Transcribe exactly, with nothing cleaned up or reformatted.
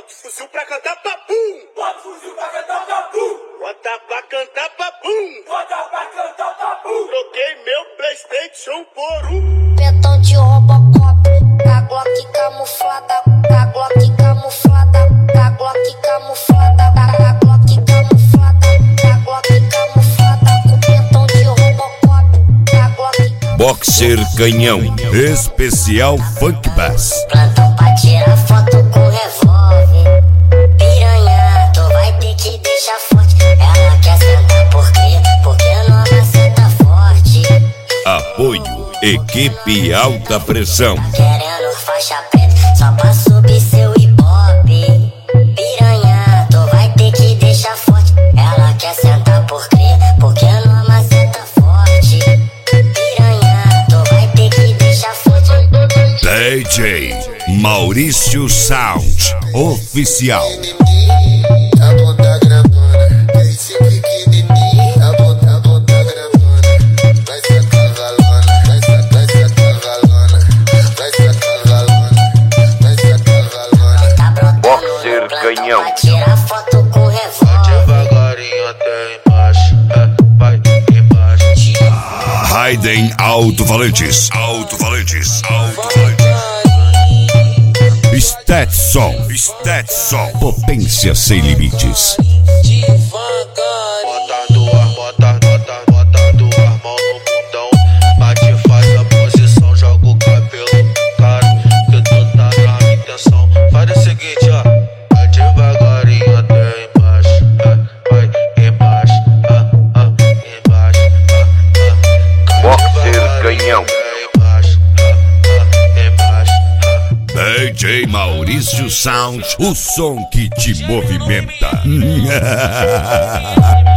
Bota o fuzil pra cantar papum. Bota o fuzil pra cantar papum. Bota pra cantar papum. Bota pra cantar papum. Troquei meu PlayStation por um Petão de Robocop, a Glock camuflada, a Glock camuflada, a Glock camuflada, a Glock camuflada, a Glock camuflada, o petão de Robocop, a Glock. Boxer Canhão, especial Funk Bass. Plantão pra tirar foto com revólver. Piranha, tu vai ter que deixar forte. Ela quer sentar por quê? Porque nova senta forte. Apoio, equipe alta pressão. Querendo faixa preta só pra subir seu ibope. Piranha, tu vai ter que deixar forte. Ela quer sentar por quê? Porque nova senta forte. Piranha, tu vai ter que deixar forte. D J Maurício Sound Oficial. A bunda grandona, esse pequenininho. A bunda, a bunda grandona, vai ser cavalona, vai ser, vai ser cavalona, vai ser cavalona, vai ser cavalona. Tá brotando Boxer no plantão Canhão. pra tirar foto com revólver. Devagarinho até embaixo, é, vai embaixo. Raiden Alto Valentes. Alto Valentes. Alto Valentes. Stetson. Stetson. Potência sem limites. Bota duas, bota, bota, bota duas mãos no bundão. Bate, faz a posição, joga o cabelo pro cara, que tu tá na intenção. Faz o seguinte, ó, vai devagarinho até embaixo, é, vai embaixo, ah, ah, embaixo, ah, ah. Boxer Canhão. Embaixo, ah, ah, embaixo, ah. D J Maurício Sound, o som que te movimenta.